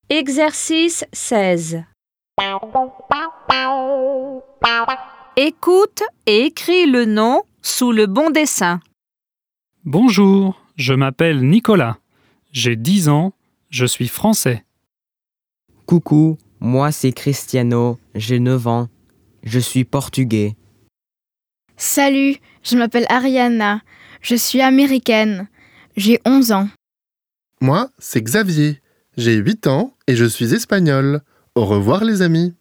Exercice 16. Écoute et écris le nom sous le bon dessin. Bonjour, je m'appelle Nicolas. J'ai 10 ans, je suis français. Coucou, moi c'est Cristiano, j'ai 9 ans, je suis portugais. Salut, je m'appelle Ariana, je suis américaine, j'ai 11 ans. Moi, c'est Xavier. J'ai 8 ans et je suis espagnol. Au revoir les amis.